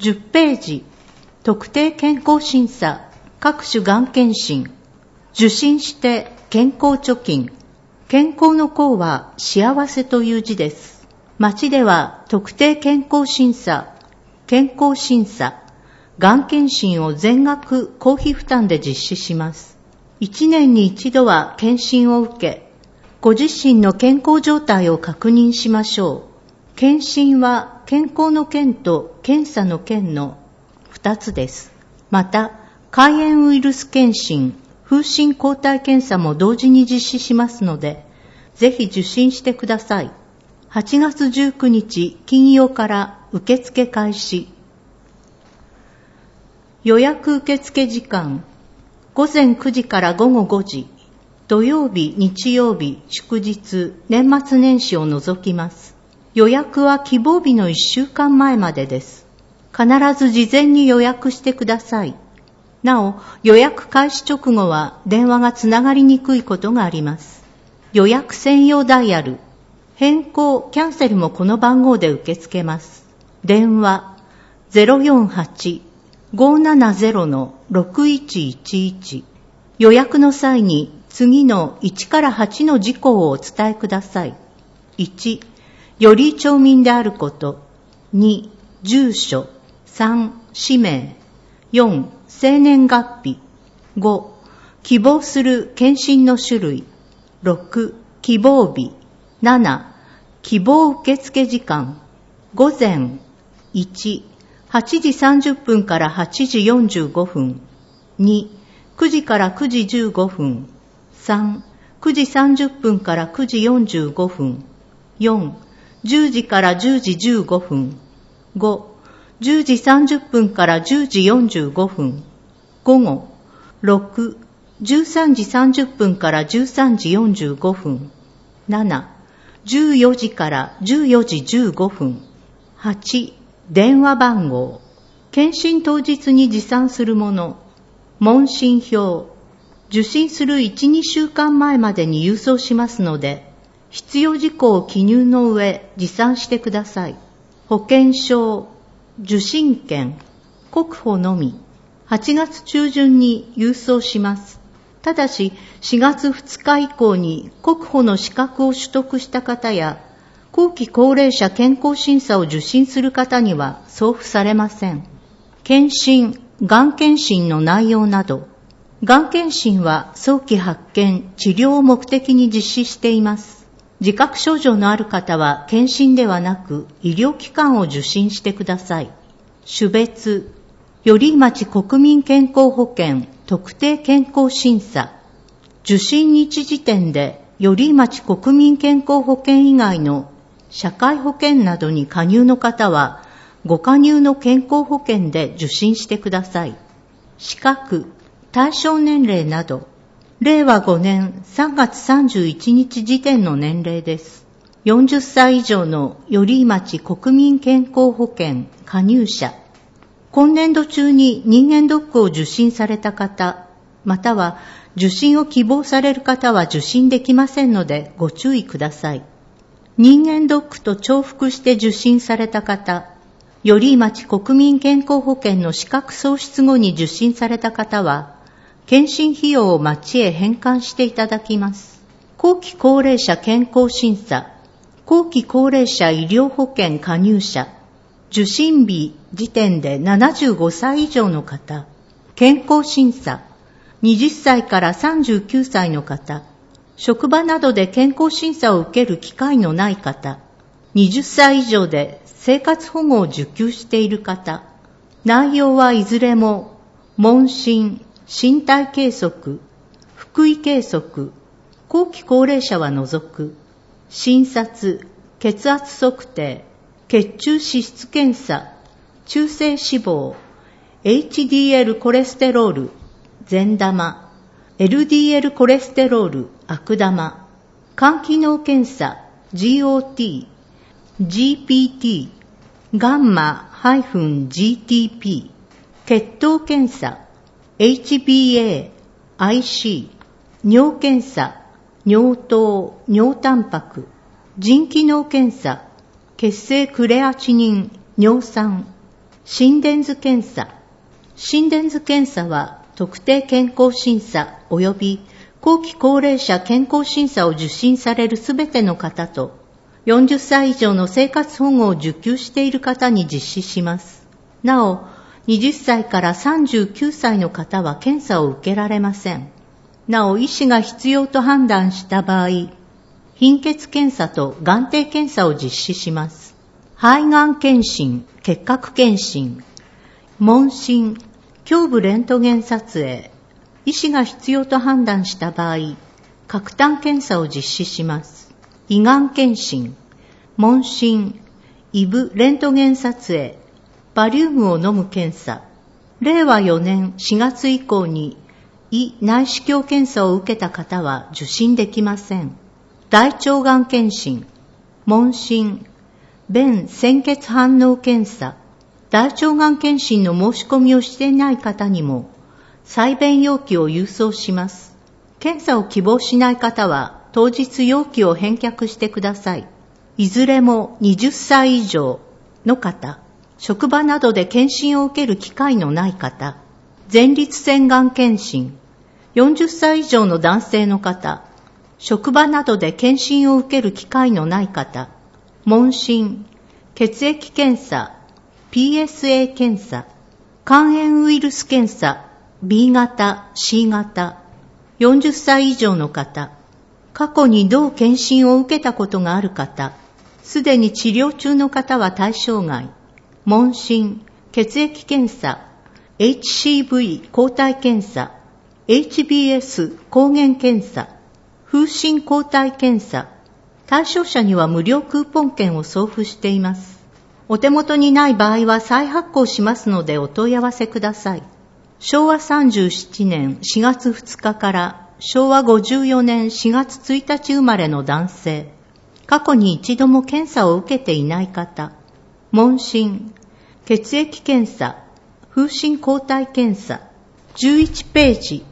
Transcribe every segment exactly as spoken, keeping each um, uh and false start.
じゅっページ、特定健康審査、各種がん検診、受診して健康貯金。健康の康は幸せという字です。町では特定健康審査、健康審査、がん検診を全額公費負担で実施します。いちねんに一度は検診を受け、ご自身の健康状態を確認しましょう。検診は健康の件と検査の件のふたつです。また、肝炎ウイルス検診、風疹抗体検査も同時に実施しますので、ぜひ受診してください。はちがつじゅうくにち金曜から受付開始。予約受付時間、ごぜんくじからごごごじ、土曜日、日曜日、祝日、年末年始を除きます。予約は希望日のいっしゅうかんまえまでです。必ず事前に予約してください。なお、予約開始直後は電話がつながりにくいことがあります。予約専用ダイヤル、変更、キャンセルもこの番号で受け付けます。電話 ゼロよんはち ごーななゼロ ろくいちいちいち。予約の際に次のいちからはちの事項をお伝えください。いち、より町民であること。に、住所。さん、氏名。よん、生年月日。ご、希望する検診の種類。ろく、希望日。なな、希望受付時間。午前いち、はちじさんじゅっぷんからはちじよんじゅうごふん。に、くじからくじじゅうごふん。さん、くじさんじゅっぷんからくじよんじゅうごふん。よん、じゅうじからじゅうじじゅうごふん。ご、じゅうじさんじゅっぷんからじゅうじよんじゅうごふん。午後。ろく、じゅうさんじさんじゅっぷんからじゅうさんじよんじゅうごふん。なな、じゅうよじからじゅうよじじゅうごふん。はち、電話番号。検診当日に持参するもの。問診票。受診するいち、にしゅうかんまえまでに郵送しますので、必要事項を記入の上、持参してください。保険証、受診券、国保のみ。はちがつちゅうじゅんに郵送します。ただし、しがつふつか以降に国保の資格を取得した方や、後期高齢者健康審査を受診する方には送付されません。検診、がん検診の内容など、がん検診は早期発見、治療を目的に実施しています。自覚症状のある方は検診ではなく医療機関を受診してください。種別、寄居町国民健康保険特定健康審査。受診日時点で寄居町国民健康保険以外の社会保険などに加入の方はご加入の健康保険で受診してください。資格、対象年齢など、れいわごねんさんがつさんじゅういちにち時点の年齢です。よんじゅっさい以上の寄居町国民健康保険加入者。今年度中に人間ドックを受診された方、または受診を希望される方は受診できませんのでご注意ください。人間ドックと重複して受診された方、寄居町国民健康保険の資格喪失後に受診された方は、検診費用を町へ返還していただきます。後期高齢者健康審査、後期高齢者医療保険加入者、受診日時点でななじゅうごさい以上の方、健康審査、はたちからさんじゅうきゅうさいの方、職場などで健康診査を受ける機会のない方、はたち以上で生活保護を受給している方、内容はいずれも問診、身体計測、腹囲計測、後期高齢者は除く、診察、血圧測定、血中脂質検査、中性脂肪、エイチディーエル コレステロール、善玉、エルディーエル コレステロール、悪玉、肝機能検査、ジーオーティー、ジーピーティー、ガンマ -ジーティーピー、血糖検査、エイチビーエー、アイシー、尿検査、尿糖、尿タンパク、腎機能検査、血清クレアチニン、尿酸、 心電図検査。心電図検査は特定健康審査及び後期高齢者健康審査を受診されるすべての方とよんじゅっさい以上の生活保護を受給している方に実施します。なお、はたちからさんじゅうきゅうさいの方は検査を受けられません。なお、医師が必要と判断した場合、貧血検査と眼底検査を実施します。肺がん検診、結核検診、問診、胸部レントゲン撮影、医師が必要と判断した場合、角炭検査を実施します。胃がん検診、問診、胃部レントゲン撮影、バリウムを飲む検査。れいわよねんしがつ以降に胃内視鏡検査を受けた方は受診できません。大腸がん検診、問診、便潜血反応検査。大腸がん検診の申し込みをしていない方にも採便容器を郵送します。検査を希望しない方は当日容器を返却してください。いずれもはたち以上の方、職場などで検診を受ける機会のない方、前立腺がん検診、よんじゅっさい以上の男性の方、職場などで検診を受ける機会のない方、問診、血液検査、ピーエスエー 検査、肝炎ウイルス検査、ビーがた、シーがた、よんじゅっさい以上の方、過去に同検診を受けたことがある方、すでに治療中の方は対象外、問診、血液検査、エイチシーブイ 抗体検査、エイチビーエス 抗原検査、風疹抗体検査、対象者には無料クーポン券を送付しています。お手元にない場合は再発行しますのでお問い合わせください。しょうわさんじゅうななねんしがつふつかからしょうわごじゅうよねんしがつついたち生まれの男性、過去に一度も検査を受けていない方、問診、血液検査、風疹抗体検査、じゅういちページ、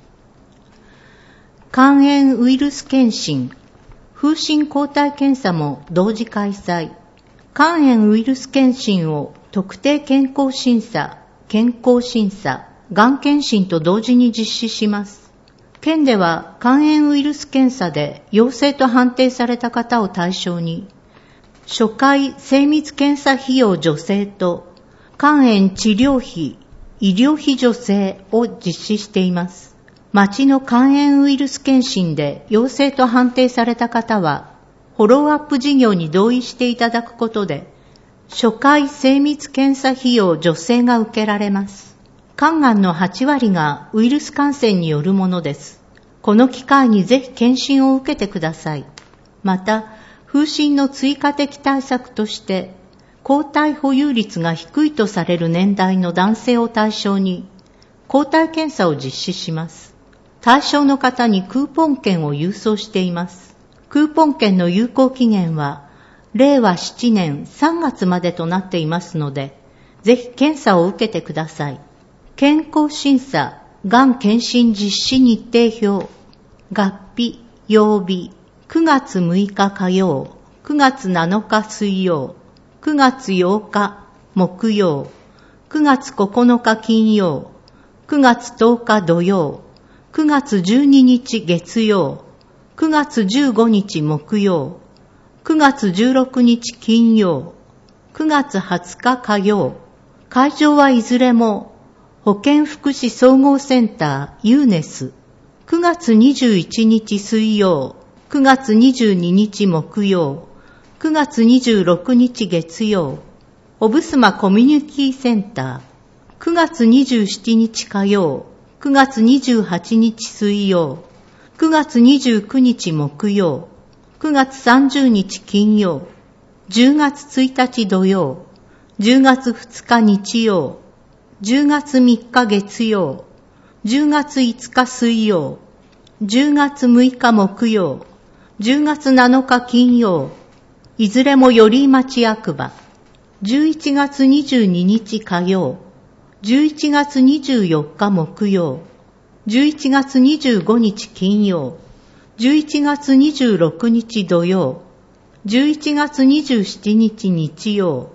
肝炎ウイルス検診、風疹抗体検査も同時開催。肝炎ウイルス検診を特定健康審査、健康審査、がん検診と同時に実施します。県では肝炎ウイルス検査で陽性と判定された方を対象に、初回精密検査費用助成と肝炎治療費、医療費助成を実施しています。町の肝炎ウイルス検診で陽性と判定された方は、フォローアップ事業に同意していただくことで、初回精密検査費用助成が受けられます。肝がんのはちわりがウイルス感染によるものです。この機会にぜひ検診を受けてください。また、風疹の追加的対策として、抗体保有率が低いとされる年代の男性を対象に、抗体検査を実施します。対象の方にクーポン券を郵送しています。クーポン券の有効期限は、れいわななねんさんがつまでとなっていますので、ぜひ検査を受けてください。健康審査、がん検診実施日程表、月日、曜日、くがつむいか火曜、くがつなのか水曜、くがつようか木曜、くがつここのか金曜、くがつとおか土曜、くがつじゅうににち月曜、くがつじゅうごにち木曜、くがつじゅうろくにち金曜、くがつはつか火曜。会場はいずれも保健福祉総合センターユーネス。くがつにじゅういちにち水曜、くがつにじゅうににち木曜、くがつにじゅうろくにち月曜。おぶすまコミュニティセンター。くがつにじゅうしちにち火曜、くがつにじゅうはちにち水曜、くがつにじゅうくにち木曜、くがつさんじゅうにち金曜、じゅうがつついたち土曜、じゅうがつふつか日曜、じゅうがつみっか月曜、じゅうがついつか水曜、じゅうがつむいか木曜、じゅうがつなのか金曜、いずれも寄居町役場、じゅういちがつにじゅうににち火曜、じゅういちがつにじゅうよっか木曜、じゅういちがつにじゅうごにち金曜、じゅういちがつにじゅうろくにち土曜、じゅういちがつにじゅうしちにち日曜、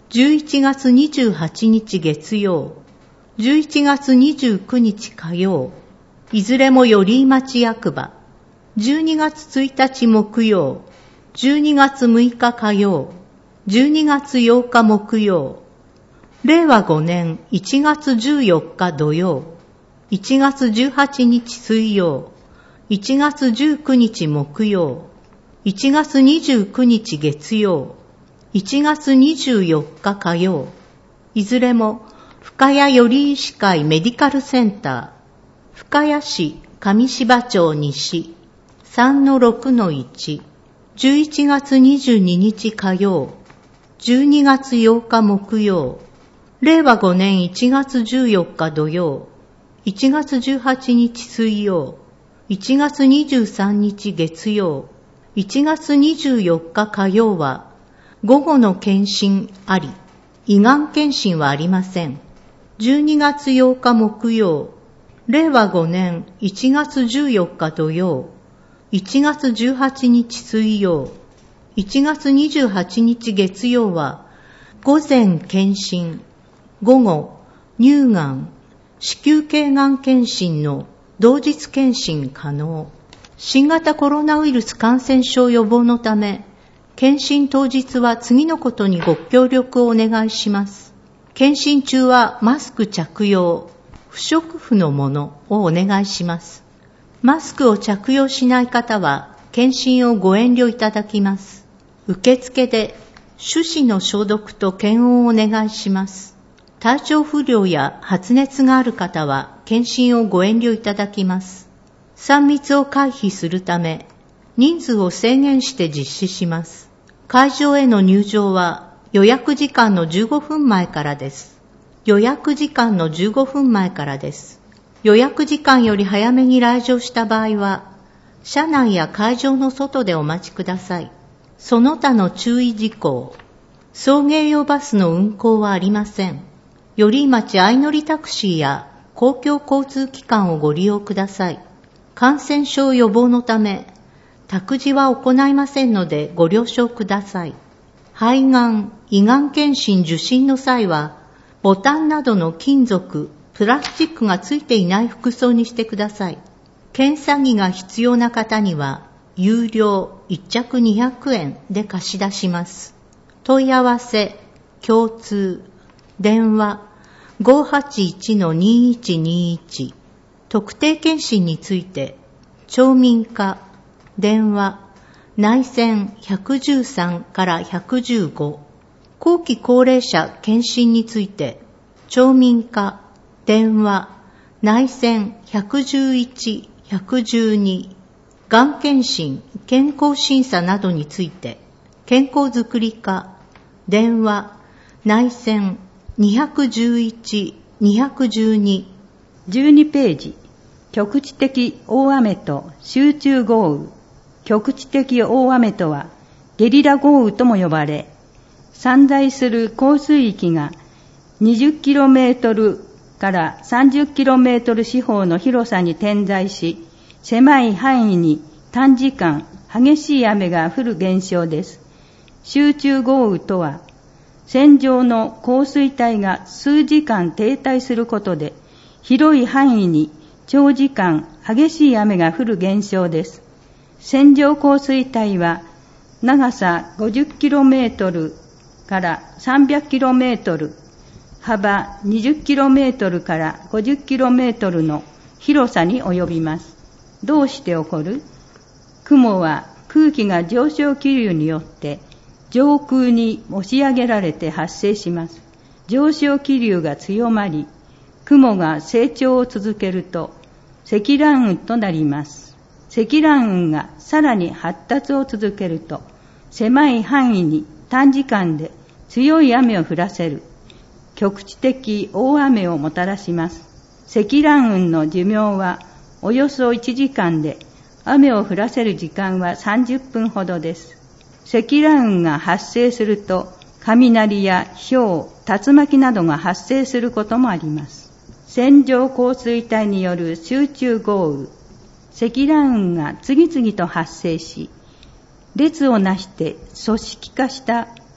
じゅういちがつにじゅうはちにち月曜、じゅういちがつにじゅうくにち火曜、いずれも寄居町役場、じゅうにがつついたち木曜、じゅうにがつむいか火曜、じゅうにがつようか木曜、れいわごねんいちがつじゅうよっか土曜、いちがつじゅうはちにち水曜、いちがつじゅうくにち木曜、いちがつにじゅうくにち月曜、いちがつにじゅうよっか火曜、いずれも深谷寄居医師会メディカルセンター、深谷市上芝町西 さんのろくのいち、じゅういちがつにじゅうににち火曜、じゅうにがつようか木曜、れいわごねんいちがつじゅうよっか土曜、いちがつじゅうはちにち水曜、いちがつにじゅうさんにち月曜、いちがつにじゅうよっか火曜は午後の検診あり、胃がん検診はありません。じゅうにがつようか木曜、れいわごねんいちがつじゅうよっか土曜、いちがつじゅうはちにち水曜、いちがつにじゅうはちにち月曜は午前検診、午後乳がん、子宮頸がん検診の同日検診可能。新型コロナウイルス感染症予防のため、検診当日は次のことにご協力をお願いします。検診中はマスク着用、不織布のものをお願いします。マスクを着用しない方は検診をご遠慮いただきます。受付で手指の消毒と検温をお願いします。体調不良や発熱がある方は検診をご遠慮いただきます。さん密を回避するため、人数を制限して実施します。会場への入場は予約時間のじゅうごふんまえからです。予約時間のじゅうごふんまえからです。予約時間より早めに来場した場合は、車内や会場の外でお待ちください。その他の注意事項。送迎用バスの運行はありません。寄居町相乗りタクシーや公共交通機関をご利用ください。感染症予防のため、託児は行いませんのでご了承ください。肺がん、胃がん検診受診の際は、ボタンなどの金属、プラスチックがついていない服装にしてください。検査着が必要な方には、有料いっちゃくにひゃくえんで貸し出します。問い合わせ、共通、電話 ごーはちいちのにいちにいち、特定健診について、町民課、電話、内線ひゃくじゅうさんからひゃくじゅうご、後期高齢者健診について、町民課、電話、内線ひゃくじゅういち、ひゃくじゅうに、がん検診、健康審査などについて、健康づくり課、電話、内線にひゃくじゅういち、にひゃくじゅうに、 じゅうにページ、局地的大雨と集中豪雨。局地的大雨とはゲリラ豪雨とも呼ばれ、散在する降水域がにじゅっキロメートルからさんじゅっキロメートル四方の広さに点在し、狭い範囲に短時間激しい雨が降る現象です。集中豪雨とは、線状の降水帯が数時間停滞することで、広い範囲に長時間激しい雨が降る現象です。線状降水帯は長さ ごじゅっキロメートル からさんびゃくキロメートル、幅 にじゅっキロメートル から ごじゅっキロメートル の広さに及びます。どうして起こる？雲は空気が上昇気流によって上空に押し上げられて発生します。上昇気流が強まり、雲が成長を続けると積乱雲となります。積乱雲がさらに発達を続けると、狭い範囲に短時間で強い雨を降らせる局地的大雨をもたらします。積乱雲の寿命はおよそいちじかんで、雨を降らせる時間はさんじゅっぷんほどです。積乱雲が発生すると、雷や雹、竜巻などが発生することもあります。線状降水帯による集中豪雨。積乱雲が次々と発生し、列をなして組織化した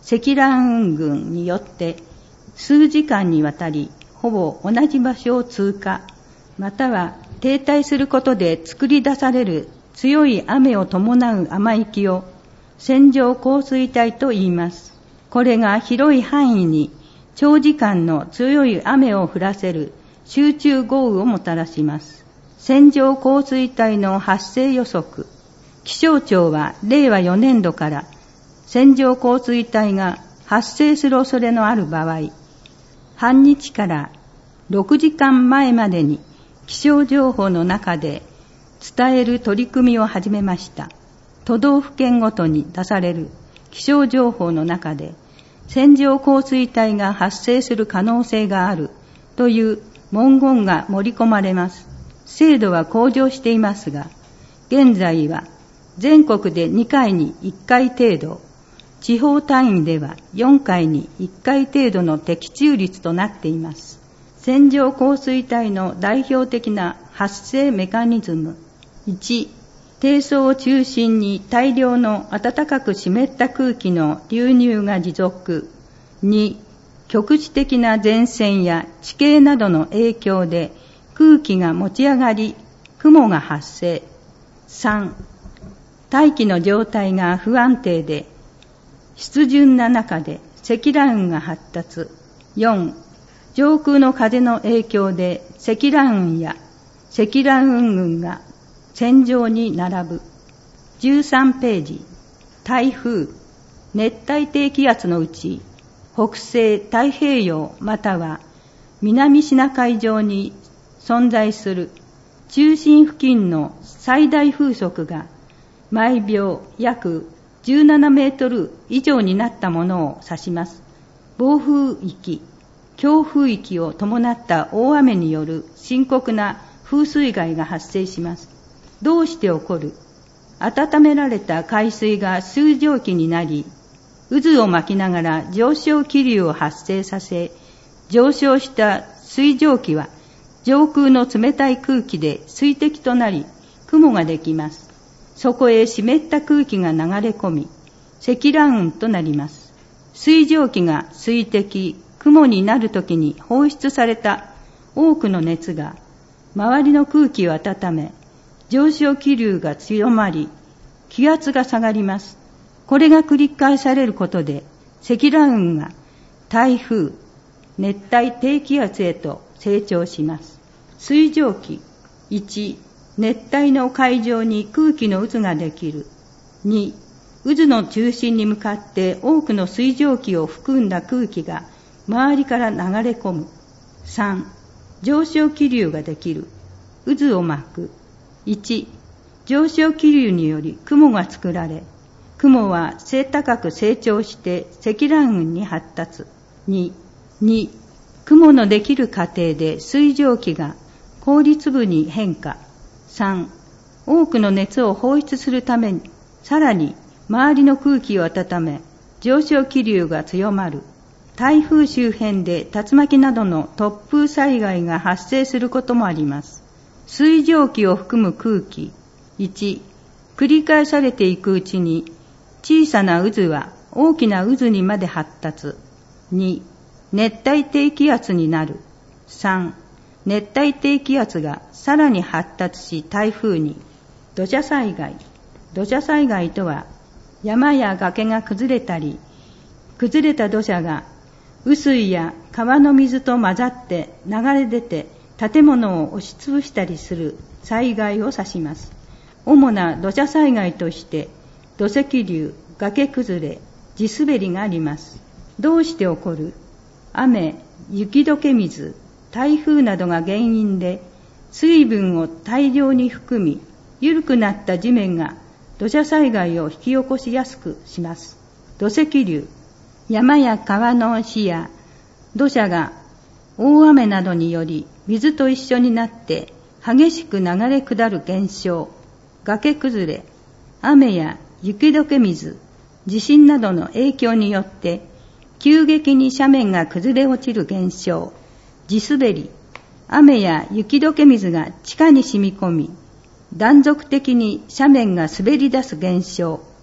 積乱雲群によって数時間にわたりほぼ同じ場所を通過、または停滞することで作り出される強い雨を伴う雨域を線状降水帯と言います。これが広い範囲に長時間の強い雨を降らせる集中豪雨をもたらします。線状降水帯の発生予測。気象庁はれいわよねんどから線状降水帯が発生する恐れのある場合、半日からろくじかんまえまでに気象情報の中で伝える取り組みを始めました。都道府県ごとに出される気象情報の中で線状降水帯が発生する可能性があるという文言が盛り込まれます。精度は向上していますが、現在は全国でにかいにいっかい程度、地方単位ではよんかいにいっかい程度の的中率となっています。線状降水帯の代表的な発生メカニズム。いち、低層を中心に大量の暖かく湿った空気の流入が持続。に、局地的な前線や地形などの影響で空気が持ち上がり、雲が発生。さん、大気の状態が不安定で、湿潤な中で積乱雲が発達。よん、上空の風の影響で積乱雲や積乱雲群が線状に並ぶ。じゅうさんページ。台風、熱帯低気圧のうち、北西太平洋または南シナ海上に存在する中心付近の最大風速が毎秒約じゅうななメートル以上になったものを指します。暴風域、強風域を伴った大雨による深刻な風水害が発生します。どうして起こる？温められた海水が水蒸気になり、渦を巻きながら上昇気流を発生させ、上昇した水蒸気は上空の冷たい空気で水滴となり、雲ができます。そこへ湿った空気が流れ込み、積乱雲となります。水蒸気が水滴、雲になるときに放出された多くの熱が周りの空気を温め、上昇気流が強まり、気圧が下がります。これが繰り返されることで、積乱雲が台風、熱帯低気圧へと成長します。水蒸気。いち、熱帯の海上に空気の渦ができる。に、渦の中心に向かって多くの水蒸気を含んだ空気が周りから流れ込む。さん、上昇気流ができる。渦を巻く。いち、上昇気流により雲が作られ、雲は背高く成長して積乱雲に発達。に、に、雲のできる過程で水蒸気が氷粒に変化。さん、多くの熱を放出するために、さらに周りの空気を温め、上昇気流が強まる。台風周辺で竜巻などの突風災害が発生することもあります。水蒸気を含む空気。いち、繰り返されていくうちに、小さな渦は大きな渦にまで発達。に、熱帯低気圧になる。さん、熱帯低気圧がさらに発達し台風に。土砂災害。土砂災害とは、山や崖が崩れたり、崩れた土砂が雨水や川の水と混ざって流れ出て建物を押しつぶしたりする災害を指します。主な土砂災害として土石流、崖崩れ、地滑りがあります。どうして起こる？雨、雪解け水、台風などが原因で水分を大量に含み、緩くなった地面が土砂災害を引き起こしやすくします。土石流、山や川の石や土砂が大雨などにより水と一緒になって激しく流れ下る現象。崖崩れ、雨や雪解け水、地震などの影響によって急激に斜面が崩れ落ちる現象。地滑り、雨や雪解け水が地下に染み込み、断続的に斜面が滑り出す現象。